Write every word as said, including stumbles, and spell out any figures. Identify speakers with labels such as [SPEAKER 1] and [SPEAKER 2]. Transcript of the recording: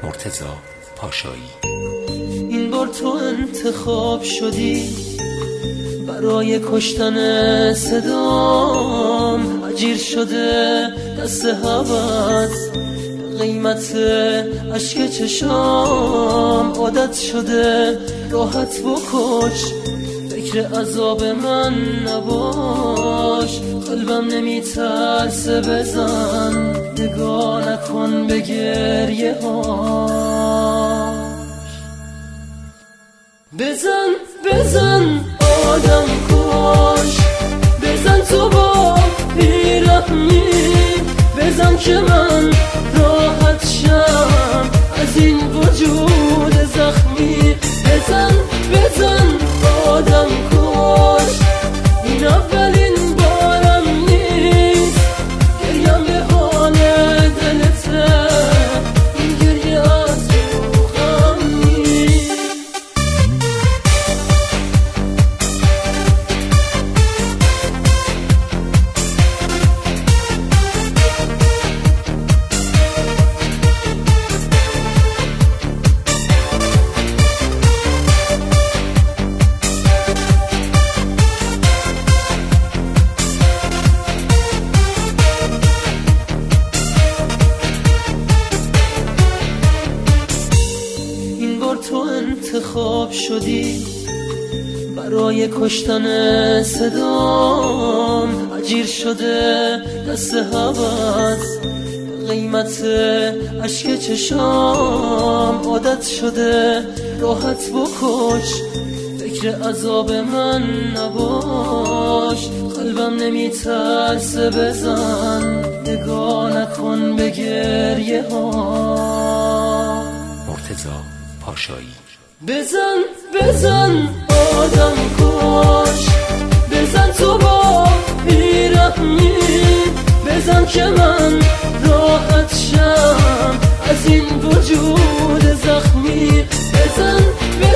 [SPEAKER 1] مرتضی پاشایی.
[SPEAKER 2] این بار تو انتخاب شدی برای کشتن صدام، اجیر شده دست هوس قیمت اشک چشام، عادت شده راحت بکش فکر عذاب من نباش، قلبم نمیترسه بزن نگاه نکن به گریه هاش، بزن بزن آدم کش، بزن تو با بیرحمی، بزن که من راحت شم از این وجود زخمی، بزن بزن آدم کش، این اولین بارم نیست گریم به حال دلته، این گریه از روحم نیست. تو انتخاب شدی برای کشتن صدام، اجیر شده دست هوس قیمت اشک چشام، عادت شده راحت بکش فکر عذاب من نباش، قلبم نمیترسه بزن نگاه نکن به گریه ها.
[SPEAKER 1] مرتضی پاشایی.
[SPEAKER 2] بزن بزن آدم کش، بزن تو با بیرحمی، بزن که من راحت شم از این وجود زخمی، بزن بزن